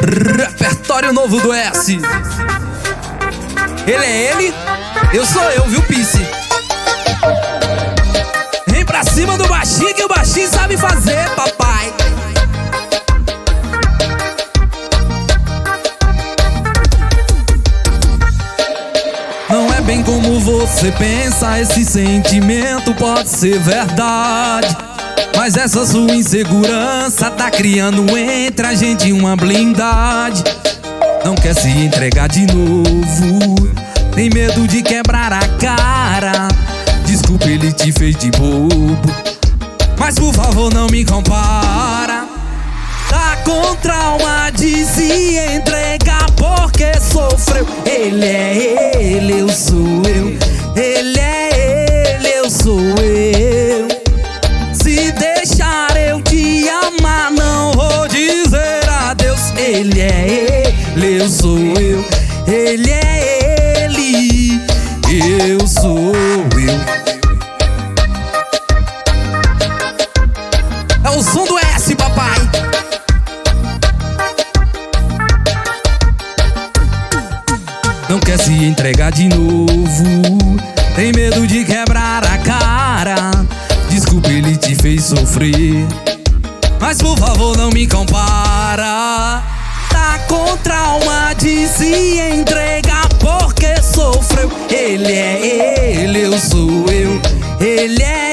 Repertório novo do S. Ele é ele, eu sou eu, viu, Pice? Vem pra cima do baixinho que o baixinho sabe fazer, papai. Não é bem como você pensa, esse sentimento pode ser verdade, mas essa sua insegurança tá criando entre a gente uma blindade. Não quer se entregar de novo, tem medo de quebrar a cara. Desculpa, ele te fez de bobo, mas por favor não me compara. Tá com trauma de se entregar porque sofreu. Ele é ele, eu sou eu. Ele é ele, eu sou eu. Se deixar eu te amar, não vou dizer adeus. Ele é ele, eu sou eu. Ele é ele, eu sou eu. É o som do S, papai. Não quer se entregar de novo, tem medo de quebrar a cara. Desculpa, ele te fez sofrer, mas por favor não me compara. Tá com trauma de se entregar porque sofreu. Ele é ele, eu sou eu. Ele é